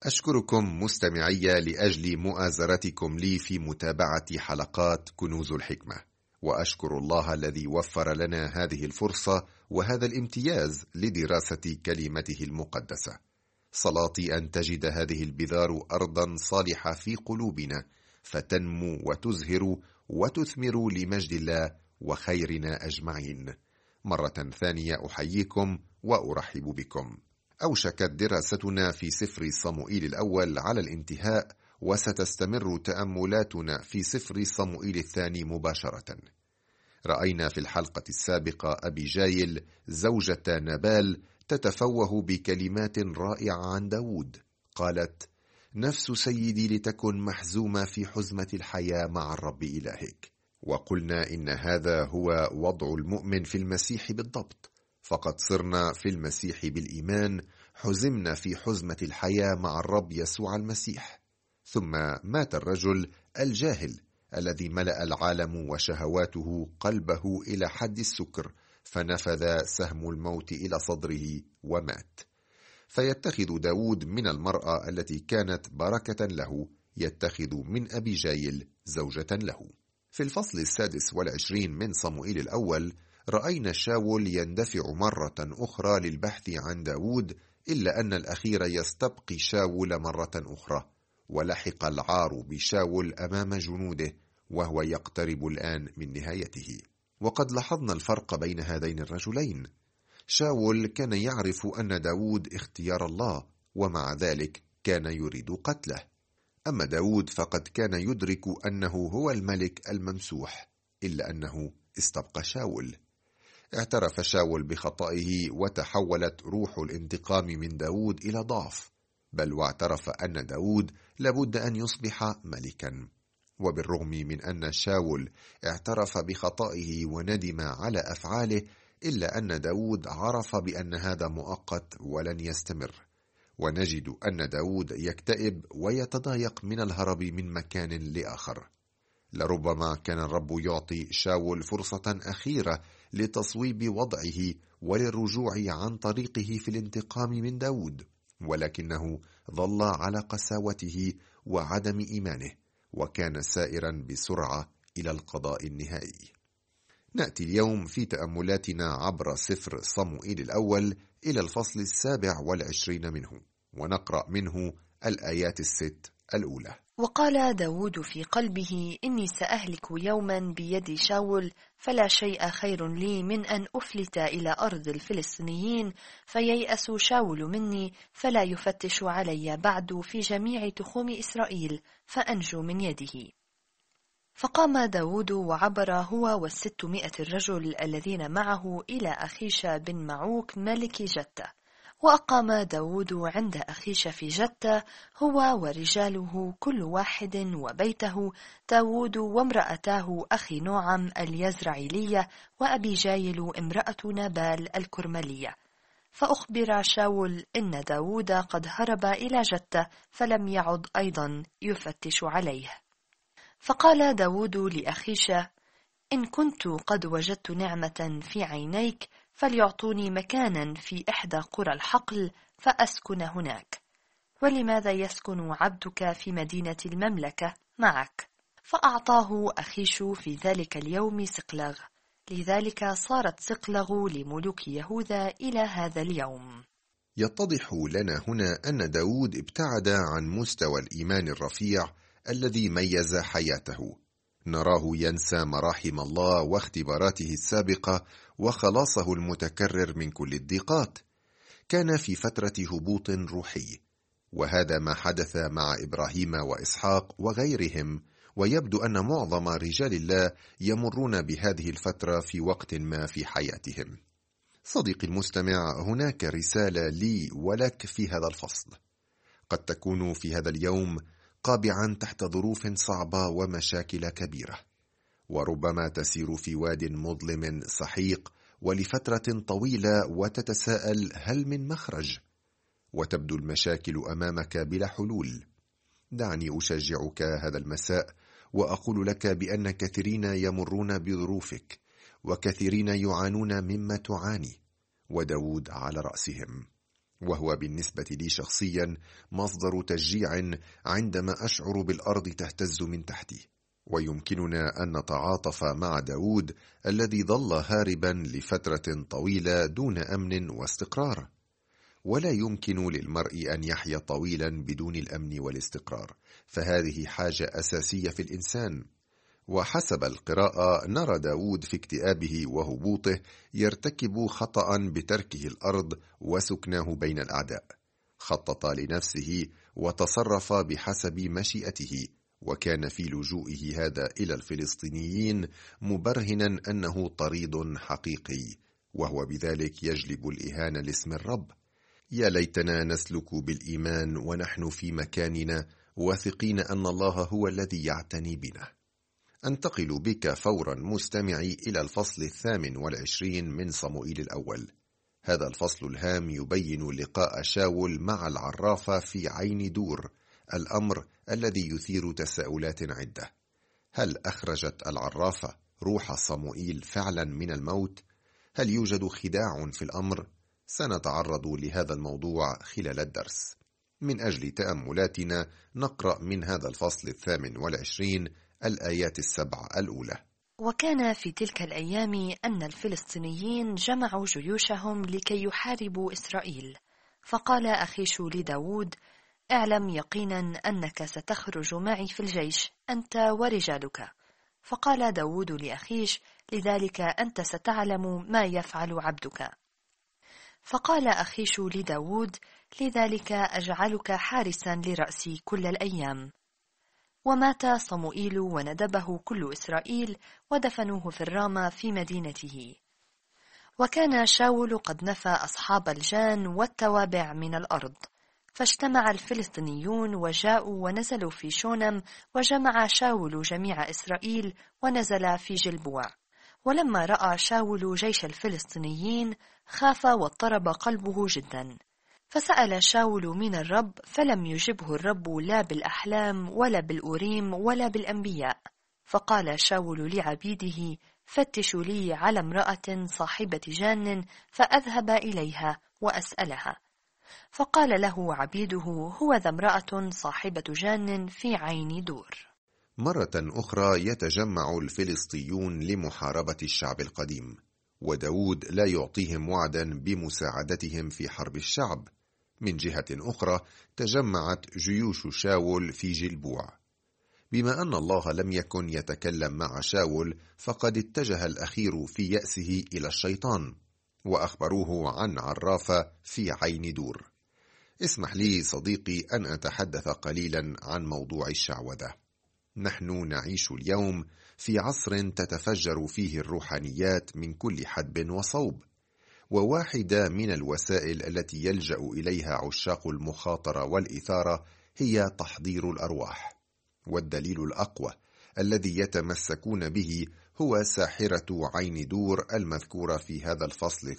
أشكركم مستمعي لأجل مؤازرتكم لي في متابعة حلقات كنوز الحكمة، وأشكر الله الذي وفر لنا هذه الفرصة وهذا الامتياز لدراسة كلمته المقدسة. صلاتي أن تجد هذه البذار أرضا صالحة في قلوبنا، فتنمو وتزهر وتثمر لمجد الله وخيرنا أجمعين. مرة ثانية أحييكم وأرحب بكم. أوشكت دراستنا في سفر صموئيل الأول على الانتهاء، وستستمر تأملاتنا في سفر صموئيل الثاني مباشرة. رأينا في الحلقة السابقة أبيجايل زوجة نابال تتفوه بكلمات رائعة عن داود. قالت: نفس سيدي لتكن محزومة في حزمة الحياة مع الرب إلهك. وقلنا إن هذا هو وضع المؤمن في المسيح بالضبط، فقد صرنا في المسيح بالإيمان حزمنا في حزمة الحياة مع الرب يسوع المسيح. ثم مات الرجل الجاهل الذي ملأ العالم وشهواته قلبه إلى حد السكر، فنفذ سهم الموت إلى صدره ومات. فيتخذ داود من المرأة التي كانت بركة له، يتخذ من أبيجايل زوجة له. في الفصل 26 من صموئيل الأول رأينا شاول يندفع مرة أخرى للبحث عن داود، إلا أن الأخير يستبقي شاول مرة أخرى، ولحق العار بشاول أمام جنوده، وهو يقترب الآن من نهايته. وقد لاحظنا الفرق بين هذين الرجلين. شاول كان يعرف أن داود اختيار الله، ومع ذلك كان يريد قتله. أما داود فقد كان يدرك أنه هو الملك الممسوح، إلا أنه استبقى شاول. اعترف شاول بخطئه، وتحولت روح الانتقام من داود إلى ضعف، بل واعترف أن داود لابد أن يصبح ملكا. وبالرغم من أن شاول اعترف بخطئه وندم على أفعاله، إلا أن داود عرف بأن هذا مؤقت ولن يستمر. ونجد أن داود يكتئب ويتضايق من الهرب من مكان لآخر. لربما كان الرب يعطي شاول فرصة أخيرة لتصويب وضعه وللرجوع عن طريقه في الانتقام من داود، ولكنه ظل على قساوته وعدم إيمانه، وكان سائرا بسرعة إلى القضاء النهائي. نأتي اليوم في تأملاتنا عبر سفر صموئيل الأول إلى الفصل 27 منه، ونقرأ منه الآيات 6 الأولى. وقال داود في قلبه: إني سأهلك يوما بيد شاول، فلا شيء خير لي من أن أفلت إلى أرض الفلسطينيين، فييأس شاول مني، فلا يفتش علي بعد في جميع تخوم إسرائيل، فأنجو من يده. فقام داود وعبر هو 600 الرجل الذين معه إلى أخيش بن معوك ملك جتة. وأقام داود عند أخيش في جتة هو ورجاله كل واحد وبيته، داود وامرأته أخي نوعم اليزرعيلية، وأبيجايل امرأة نابال الكرملية. فأخبر شاول إن داود قد هرب إلى جتة، فلم يعد أيضا يفتش عليه. فقال داود لأخيش: إن كنت قد وجدت نعمة في عينيك، فليعطوني مكانا في إحدى قرى الحقل فأسكن هناك. ولماذا يسكن عبدك في مدينة المملكة معك؟ فأعطاه أخيش في ذلك اليوم سقلغ، لذلك صارت سقلغ لملوك يهوذا إلى هذا اليوم. يتضح لنا هنا أن داود ابتعد عن مستوى الإيمان الرفيع الذي ميز حياته. نراه ينسى مراحم الله واختباراته السابقة وخلاصه المتكرر من كل الضيقات. كان في فترة هبوط روحي، وهذا ما حدث مع إبراهيم وإسحاق وغيرهم، ويبدو أن معظم رجال الله يمرون بهذه الفترة في وقت ما في حياتهم. صديقي المستمع، هناك رسالة لي ولك في هذا الفصل. قد تكون في هذا اليوم قابعا تحت ظروف صعبة ومشاكل كبيرة، وربما تسير في واد مظلم سحيق ولفترة طويلة وتتساءل: هل من مخرج؟ وتبدو المشاكل أمامك بلا حلول. دعني أشجعك هذا المساء وأقول لك بأن كثيرين يمرون بظروفك، وكثيرين يعانون مما تعاني، وداود على رأسهم. وهو بالنسبة لي شخصيا مصدر تشجيع عندما أشعر بالأرض تهتز من تحتي. ويمكننا أن نتعاطف مع داود الذي ظل هاربا لفترة طويلة دون أمن واستقرار. ولا يمكن للمرء أن يحيا طويلا بدون الأمن والاستقرار، فهذه حاجة أساسية في الإنسان. وحسب القراءة نرى داود في اكتئابه وهبوطه يرتكب خطأ بتركه الأرض وسكنه بين الأعداء. خطط لنفسه وتصرف بحسب مشيئته، وكان في لجوئه هذا إلى الفلسطينيين مبرهنا أنه طريد حقيقي، وهو بذلك يجلب الإهانة لاسم الرب. يا ليتنا نسلك بالإيمان ونحن في مكاننا واثقين أن الله هو الذي يعتني بنا. أنتقل بك فورا مستمعي إلى الفصل 28 من صموئيل الأول. هذا الفصل الهام يبين لقاء شاول مع العرافة في عين دور، الأمر الذي يثير تساؤلات عدة. هل أخرجت العرافة روح صموئيل فعلا من الموت؟ هل يوجد خداع في الأمر؟ سنتعرض لهذا الموضوع خلال الدرس. من أجل تأملاتنا نقرأ من هذا الفصل 28 الآيات 7 الأولى. وكان في تلك الأيام أن الفلسطينيين جمعوا جيوشهم لكي يحاربوا إسرائيل، فقال أخيش لداود: اعلم يقينا أنك ستخرج معي في الجيش أنت ورجالك. فقال داود لأخيش: لذلك أنت ستعلم ما يفعل عبدك. فقال أخيش لداود: لذلك أجعلك حارسا لرأسي كل الأيام. ومات صموئيل وندبه كل إسرائيل، ودفنوه في الرامة في مدينته. وكان شاول قد نفى أصحاب الجان والتوابع من الأرض، فاجتمع الفلسطينيون وجاءوا ونزلوا في شونم، وجمع شاول جميع إسرائيل ونزل في جلبوع. ولما رأى شاول جيش الفلسطينيين خاف واضطرب قلبه جدا، فسأل شاول من الرب، فلم يجبه الرب لا بالأحلام ولا بالأوريم ولا بالأنبياء. فقال شاول لعبيده: فتشوا لي على امرأة صاحبة جان فأذهب إليها وأسألها. فقال له عبيده: هو ذا امرأة صاحبة جان في عين دور. مرة أخرى يتجمع الفلسطيون لمحاربة الشعب القديم، وداود لا يعطيهم وعدا بمساعدتهم في حرب الشعب. من جهة أخرى تجمعت جيوش شاول في جلبوع. بما أن الله لم يكن يتكلم مع شاول، فقد اتجه الأخير في يأسه إلى الشيطان، وأخبروه عن عرافة في عين دور. اسمح لي صديقي أن أتحدث قليلا عن موضوع الشعوذة. نحن نعيش اليوم في عصر تتفجر فيه الروحانيات من كل حدب وصوب، وواحدة من الوسائل التي يلجأ إليها عشاق المخاطرة والإثارة هي تحضير الأرواح. والدليل الأقوى الذي يتمسكون به هو ساحرة عين دور المذكورة في هذا الفصل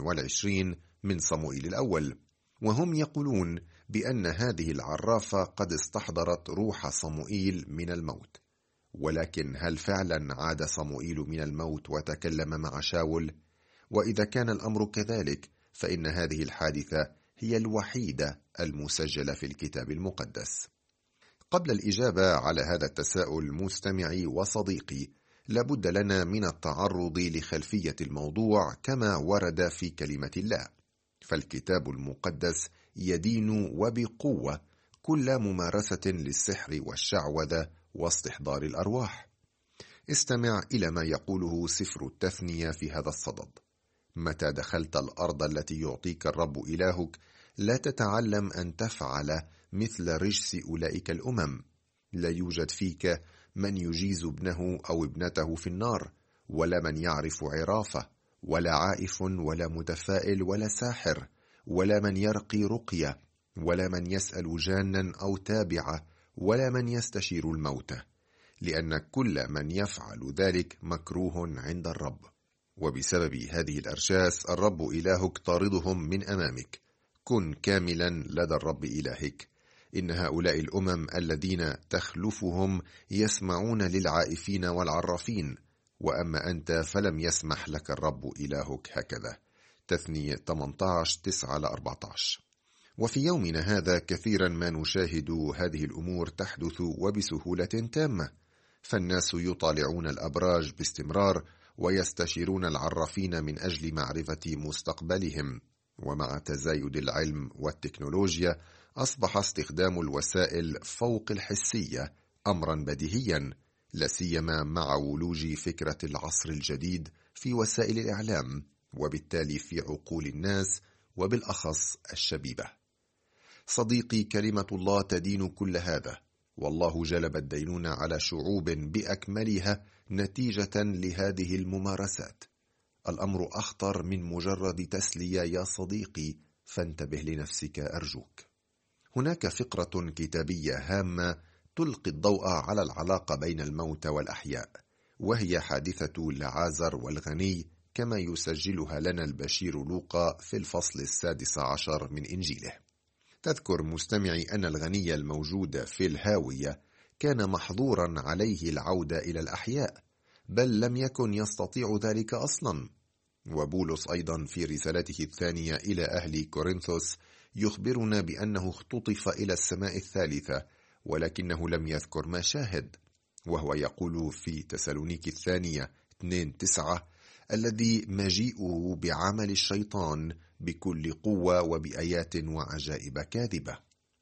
28 من صموئيل الأول، وهم يقولون بأن هذه العرافة قد استحضرت روح صموئيل من الموت. ولكن هل فعلا عاد صموئيل من الموت وتكلم مع شاول؟ وإذا كان الأمر كذلك، فإن هذه الحادثة هي الوحيدة المسجلة في الكتاب المقدس. قبل الإجابة على هذا التساؤل مستمعي وصديقي، لابد لنا من التعرض لخلفية الموضوع كما ورد في كلمة الله. فالكتاب المقدس يدين وبقوة كل ممارسة للسحر والشعوذة واستحضار الأرواح. استمع إلى ما يقوله سفر التثنية في هذا الصدد: متى دخلت الأرض التي يعطيك الرب إلهك، لا تتعلم أن تفعل مثل رجس أولئك الأمم. لا يوجد فيك من يجيز ابنه أو ابنته في النار، ولا من يعرف عرافة، ولا عائف، ولا متفائل، ولا ساحر، ولا من يرقي رقية، ولا من يسأل جانا أو تابعة، ولا من يستشير الموتى، لأن كل من يفعل ذلك مكروه عند الرب. وبسبب هذه الأرجاس الرب إلهك طاردهم من أمامك. كن كاملا لدى الرب إلهك. إن هؤلاء الأمم الذين تخلفهم يسمعون للعائفين والعرافين، وأما أنت فلم يسمح لك الرب إلهك هكذا. تثنية 18:9-14. وفي يومنا هذا كثيرا ما نشاهد هذه الأمور تحدث وبسهولة تامة، فالناس يطالعون الأبراج باستمرار ويستشيرون العرافين من أجل معرفة مستقبلهم. ومع تزايد العلم والتكنولوجيا أصبح استخدام الوسائل فوق الحسية أمرا بديهيا، لاسيما مع ولوج فكرة العصر الجديد في وسائل الإعلام، وبالتالي في عقول الناس وبالأخص الشبيبة. صديقي، كلمة الله تدين كل هذا، والله جلب الدينون على شعوب بأكملها نتيجة لهذه الممارسات. الأمر أخطر من مجرد تسلية يا صديقي، فانتبه لنفسك أرجوك. هناك فقرة كتابية هامة تلقي الضوء على العلاقة بين الموت والأحياء، وهي حادثة لعازر والغني، كما يسجلها لنا البشير لوقا في الفصل 16 من إنجيله. تذكر مستمعي أن الغني الموجود في الهاوية كان محظورا عليه العودة إلى الأحياء، بل لم يكن يستطيع ذلك أصلا. وبولس أيضا في رسالته الثانية إلى أهل كورنثوس يخبرنا بأنه اختطف إلى السماء الثالثة، ولكنه لم يذكر ما شاهد، وهو يقول في تسالونيك الثانية 2:9 الذي مجيئه بعمل الشيطان بكل قوة وبآيات وعجائب كاذبة.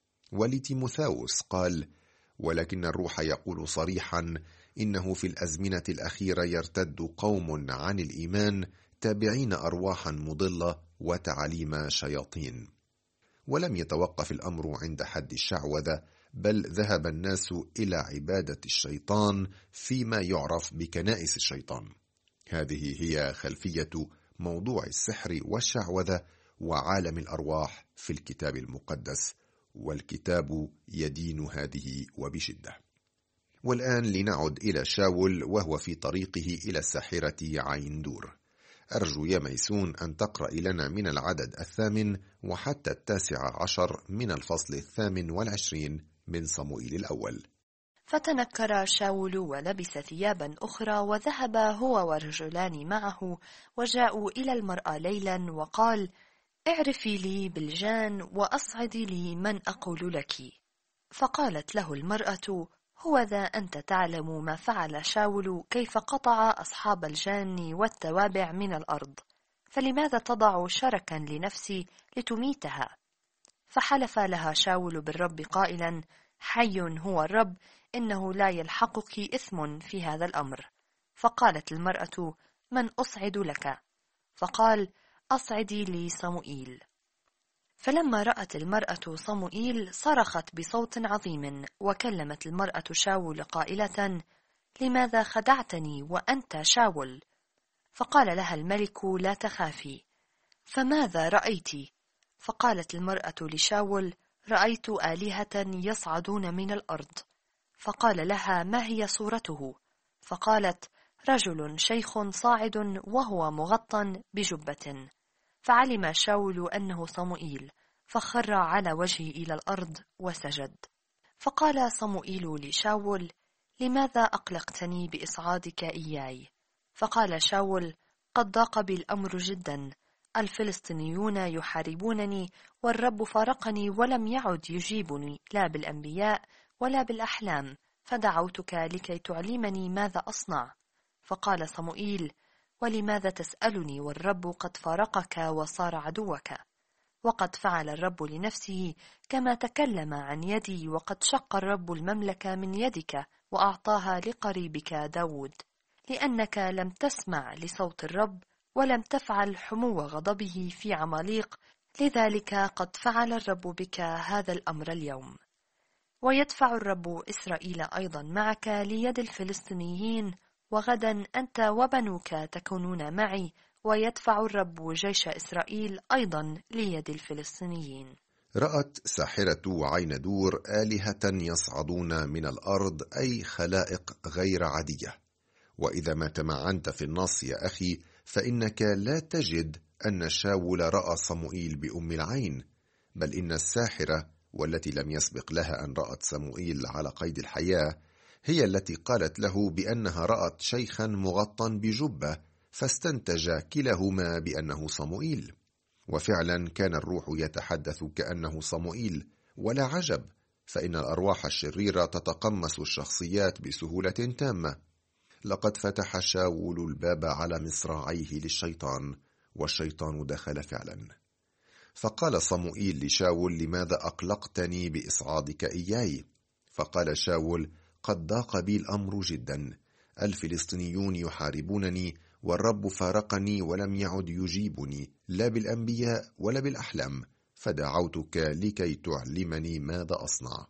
ولتيموثاوس قال: ولكن الروح يقول صريحا إنه في الأزمنة الأخيرة يرتد قوم عن الإيمان تابعين أرواحا مضلة وتعاليم شياطين. ولم يتوقف الأمر عند حد الشعوذة، بل ذهب الناس إلى عبادة الشيطان فيما يعرف بكنائس الشيطان. هذه هي خلفية موضوع السحر والشعوذة وعالم الأرواح في الكتاب المقدس، والكتاب يدين هذه وبشدة. والآن لنعد إلى شاول وهو في طريقه إلى الساحرة عيندور. أرجو يا ميسون أن تقرأ لنا من العدد 8 وحتى 19 من الفصل 28 من صموئيل الأول. فتنكر شاول ولبس ثيابا أخرى، وذهب هو ورجلان معه، وجاءوا إلى المرأة ليلا، وقال: اعرفي لي بالجان وأصعدي لي من أقول لك. فقالت له المرأة: هو ذا أنت تعلم ما فعل شاول، كيف قطع أصحاب الجان والتوابع من الأرض، فلماذا تضع شركا لنفسي لتميتها؟ فحلف لها شاول بالرب قائلا: حي هو الرب، إنه لا يلحقك إثم في هذا الأمر. فقالت المرأة: من أصعد لك؟ فقال: أصعدي لي صموئيل. فلما رأت المرأة صموئيل صرخت بصوت عظيم، وكلمت المرأة شاول قائلة: لماذا خدعتني وأنت شاول؟ فقال لها الملك: لا تخافي. فماذا رأيت؟ فقالت المرأة لشاول: رأيت آلهة يصعدون من الأرض. فقال لها: ما هي صورته؟ فقالت: رجل شيخ صاعد وهو مغطى بجبة. فعلم شاول أنه صموئيل، فخر على وجهه إلى الأرض وسجد. فقال صموئيل لشاول: لماذا أقلقتني بإصعادك إياي؟ فقال شاول: قد ضاق بي الأمر جدا، الفلسطينيون يحاربونني، والرب فارقني ولم يعد يجيبني لا بالأنبياء ولا بالأحلام، فدعوتك لكي تعلمني ماذا أصنع. فقال صموئيل: ولماذا تسألني والرب قد فارقك وصار عدوك؟ وقد فعل الرب لنفسه كما تكلم عن يدي، وقد شق الرب المملكة من يدك وأعطاها لقريبك داود، لأنك لم تسمع لصوت الرب ولم تفعل حمو غضبه في عماليق، لذلك قد فعل الرب بك هذا الأمر اليوم. ويدفع الرب إسرائيل أيضا معك ليد الفلسطينيين، وغدا أنت وبنوك تكونون معي، ويدفع الرب جيش إسرائيل أيضا ليد الفلسطينيين. رأت ساحرة عيندور آلهة يصعدون من الأرض، أي خلائق غير عادية. وإذا ما تمعنت في النص يا أخي، فإنك لا تجد أن شاول رأى صموئيل بأم العين، بل إن الساحرة، والتي لم يسبق لها أن رأت صموئيل على قيد الحياة، هي التي قالت له بأنها رأت شيخا مغطى بجبة، فاستنتج كلاهما بأنه صموئيل. وفعلا كان الروح يتحدث كأنه صموئيل، ولا عجب، فإن الأرواح الشريرة تتقمص الشخصيات بسهولة تامة. لقد فتح شاول الباب على مصراعيه للشيطان، والشيطان دخل فعلا. فقال صموئيل لشاول: لماذا أقلقتني بإصعادك إياي؟ فقال شاول: قد ضاق بي الأمر جدا، الفلسطينيون يحاربونني، والرب فارقني ولم يعد يجيبني لا بالأنبياء ولا بالأحلام، فدعوتك لكي تعلمني ماذا أصنع.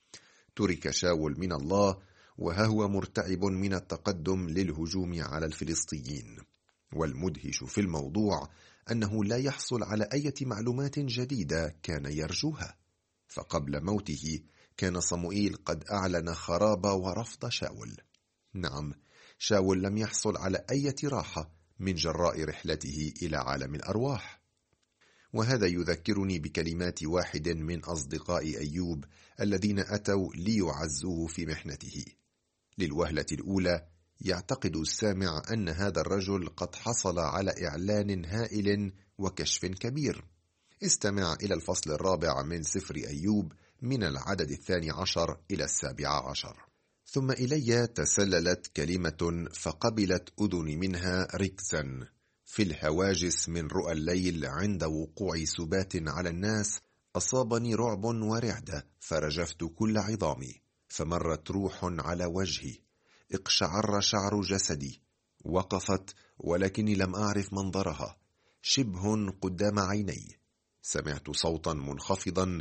ترك شاول من الله، وها هو مرتعب من التقدم للهجوم على الفلسطينيين. والمدهش في الموضوع أنه لا يحصل على أي معلومات جديدة كان يرجوها، فقبل موته كان صموئيل قد أعلن خراب ورفض شاول. نعم، شاول لم يحصل على أي راحة من جراء رحلته إلى عالم الأرواح. وهذا يذكرني بكلمات واحد من أصدقاء أيوب الذين أتوا ليعزوه في محنته. للوهلة الأولى يعتقد السامع أن هذا الرجل قد حصل على إعلان هائل وكشف كبير. استمع إلى الفصل 4 من سفر أيوب من العدد 12 إلى 17. ثم إلي تسللت كلمة فقبلت أذني منها ركزا في الهواجس من رؤى الليل، عند وقوع سبات على الناس أصابني رعب ورعدة، فرجفت كل عظامي، فمرت روح على وجهي، اقشعر شعر جسدي، وقفت ولكني لم أعرف منظرها، شبه قدام عيني. سمعت صوتا منخفضا: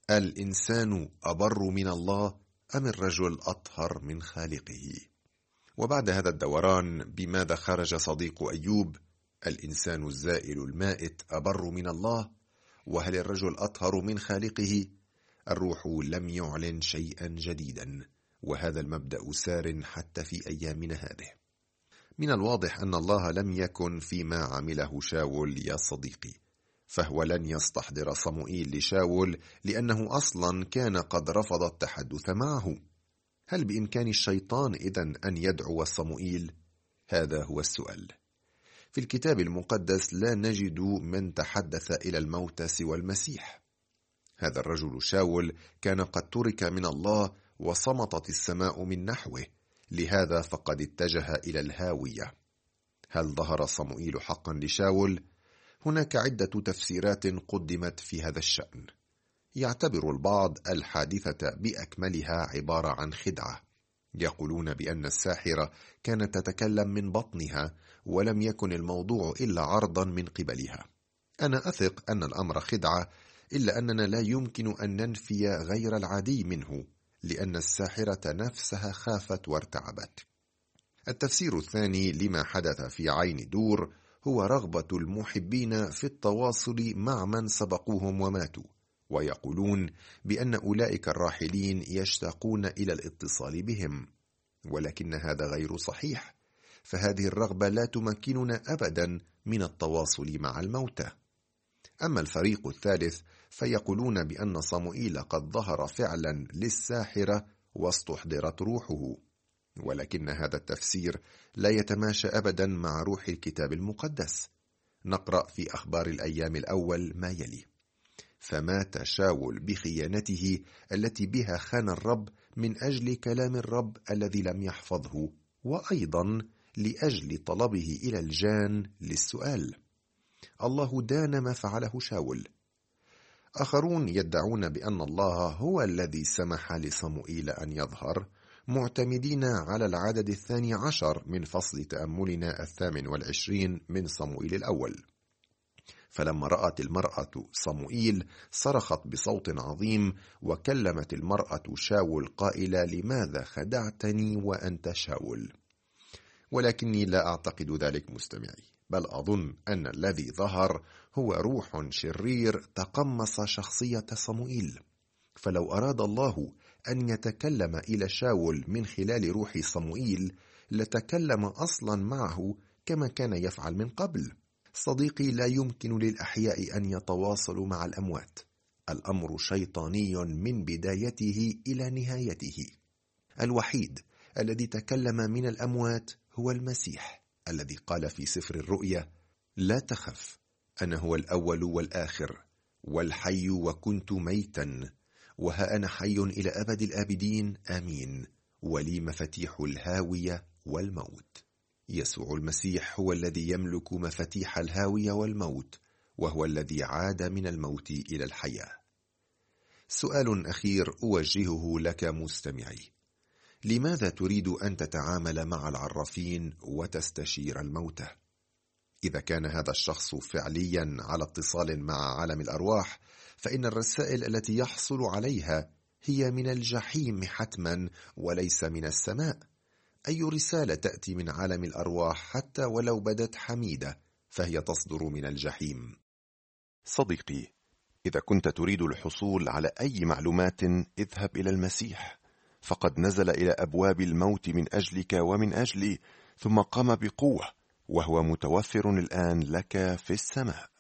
الإنسان أبر من الله أم الرجل أطهر من خالقه؟ وبعد هذا الدوران بماذا خرج صديق أيوب؟ الإنسان الزائل المائت أبر من الله، وهل الرجل أطهر من خالقه؟ الروح لم يعلن شيئا جديدا، وهذا المبدأ سار حتى في أيامنا هذه. من الواضح أن الله لم يكن فيما عمله شاول يا صديقي، فهو لن يستحضر صموئيل لشاول لأنه أصلا كان قد رفض التحدث معه. هل بإمكان الشيطان إذن أن يدعو صموئيل؟ هذا هو السؤال. في الكتاب المقدس لا نجد من تحدث إلى الموتى سوى المسيح. هذا الرجل شاول كان قد ترك من الله، وصمتت السماء من نحوه، لهذا فقد اتجه إلى الهاوية. هل ظهر صموئيل حقا لشاول؟ هناك عدة تفسيرات قدمت في هذا الشأن. يعتبر البعض الحادثة بأكملها عبارة عن خدعة، يقولون بأن الساحرة كانت تتكلم من بطنها، ولم يكن الموضوع إلا عرضا من قبلها. أنا أثق أن الأمر خدعة، إلا أننا لا يمكن أن ننفي غير العادي منه، لأن الساحرة نفسها خافت وارتعبت. التفسير الثاني لما حدث في عين دور هو رغبة المحبين في التواصل مع من سبقوهم وماتوا، ويقولون بأن أولئك الراحلين يشتاقون إلى الاتصال بهم، ولكن هذا غير صحيح، فهذه الرغبة لا تمكننا أبدا من التواصل مع الموتى. أما الفريق الثالث فيقولون بأن صموئيل قد ظهر فعلا للساحرة واستحضرت روحه، ولكن هذا التفسير لا يتماشى أبدا مع روح الكتاب المقدس. نقرأ في أخبار الأيام الأول ما يلي: فمات شاول بخيانته التي بها خان الرب من أجل كلام الرب الذي لم يحفظه، وأيضا لأجل طلبه إلى الجان للسؤال. الله دان ما فعله شاول. آخرون يدعون بأن الله هو الذي سمح لصموئيل أن يظهر، معتمدين على العدد 12 من فصل تأملنا 28 من صموئيل الأول. فلما رأت المرأة صموئيل صرخت بصوت عظيم، وكلمت المرأة شاول قائلة: لماذا خدعتني وأنت شاول؟ ولكني لا أعتقد ذلك مستمعي، بل أظن أن الذي ظهر هو روح شرير تقمص شخصية صموئيل. فلو أراد الله أن يتكلم إلى شاول من خلال روح صموئيل لتكلم أصلا معه كما كان يفعل من قبل. صديقي، لا يمكن للأحياء أن يتواصلوا مع الأموات. الأمر شيطاني من بدايته إلى نهايته. الوحيد الذي تكلم من الأموات هو المسيح، الذي قال في سفر الرؤيا: لا تخف، أنا هو الأول والآخر والحي، وكنت ميتا وها أنا حي إلى أبد الآبدين، آمين، ولي مفاتيح الهاوية والموت. يسوع المسيح هو الذي يملك مفاتيح الهاوية والموت، وهو الذي عاد من الموت إلى الحياة. سؤال أخير أوجهه لك مستمعي: لماذا تريد أن تتعامل مع العرافين وتستشير الموتى؟ إذا كان هذا الشخص فعليا على اتصال مع عالم الأرواح، فإن الرسائل التي يحصل عليها هي من الجحيم حتما وليس من السماء. أي رسالة تأتي من عالم الأرواح حتى ولو بدت حميدة فهي تصدر من الجحيم. صديقي، إذا كنت تريد الحصول على أي معلومات اذهب إلى المسيح، فقد نزل إلى أبواب الموت من أجلك ومن أجلي، ثم قام بقوة، وهو متوفر الآن لك في السماء.